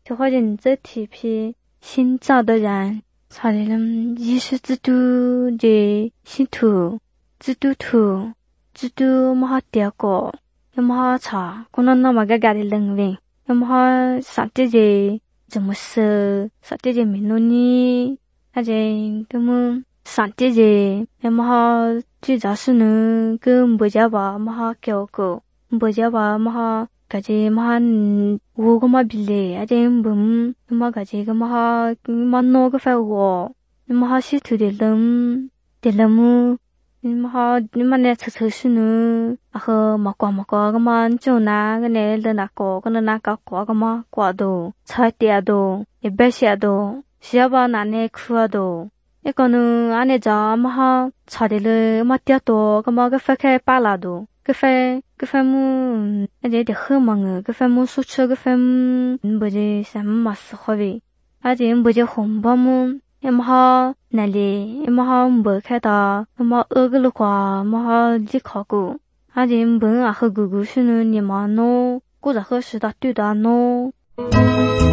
就或者你这体皮新造的人，草里人耶稣基督的信徒，基督徒，基督么好点过，要么好查，可能那么个家的人员，要么好啥子的怎么说，啥子的民路呢？而且他们啥子的，要么好最早是呢，跟不家吧，么好教过，不家吧，么好。个只嘛我个嘛比嘞，而且本嘛个只个嘛孬个发我，嘛是土的人么，嘛那车是呢，啊和嘛个嘛就拿个那的那个个嘛挂都，菜碟都，一百些都，是吧那那苦都。一个呢，俺那家嘛哈，炒的了嘛点多，个嘛个发开巴拉都。cái phải mu cái gì để hơn mà người cái phải mu số chơi cái phải bây giờ xem mà sao vậy à thì bây giờ không bao mu em ha này đi em ha bữa khai đó em ha cái lúc qua em ha đi khó cụ à thì em bữa à hơi gu gu xin nhưng mà nó cũng là hơi sự đó tuyệt đó nó